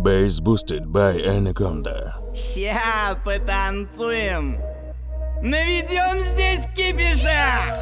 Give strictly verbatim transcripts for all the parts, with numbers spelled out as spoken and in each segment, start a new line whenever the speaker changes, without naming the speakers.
Bass boosted by Anaconda.
Ща потанцуем. Наведем здесь кипиша.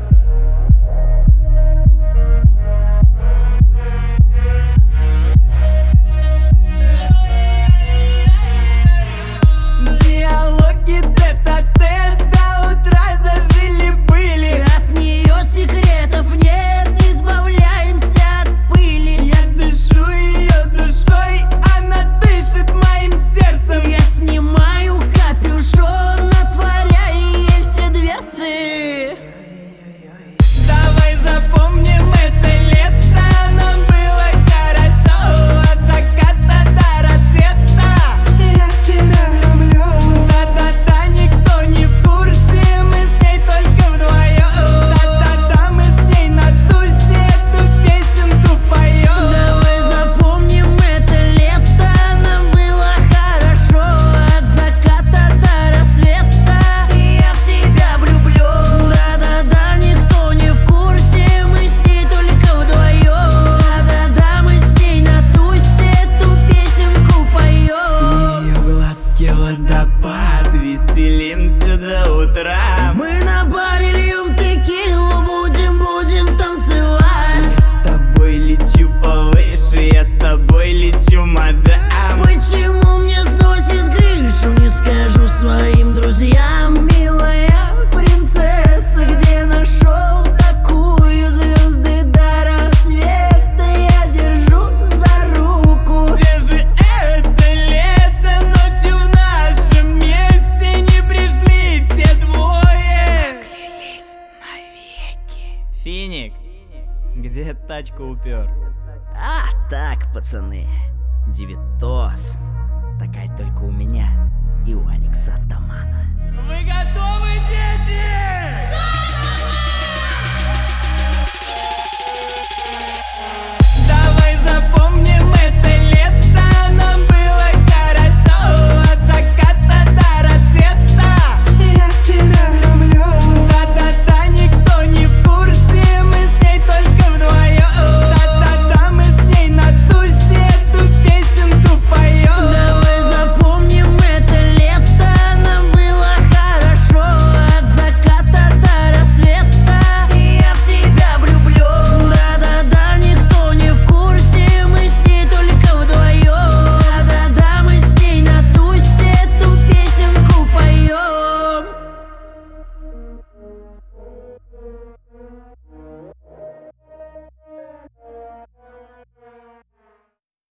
Диалоги тет-а-тет до утра зажили-были.
От нее секретов нет, избавляемся от пыли.
Я дышу ее душой, она дышит моим сердцем.
Я снимаю капюшон, отворяя ей все дверцы.
Давай запомним это лето, нам было хорошо. От заката до рассвета я в тебя люблю. Да-да-да, никто не в курсе, мы с ней только вдвоем. Да-да-да, мы с ней на тусе эту песенку поем.
Давай запомним это лето, нам было хорошо. От заката до рассвета я в тебя влюблю. Да-да-да, никто не в курсе, мы с ней только вдвоем. Да-да-да, мы с ней на тусе эту песенку поем.
Ее глазки водопад, веселимся до утра.
Мы на баре льем текилу, будем, будем танцевать.
С тобой лечу повыше, я с тобой лечу, мадам.
Почему мне сносит крышу, не скажу своим друзьям. Милая принцесса, где нашел такую? Звезды до рассвета я держу за руку.
Где же это лето? Ночью в нашем месте не пришли те двое. Поклялись навеки. Финик, где тачку упер?
А так, пацаны, девятос. Такая только у меня и у Алекса Атамана.
Вы готовы, дети?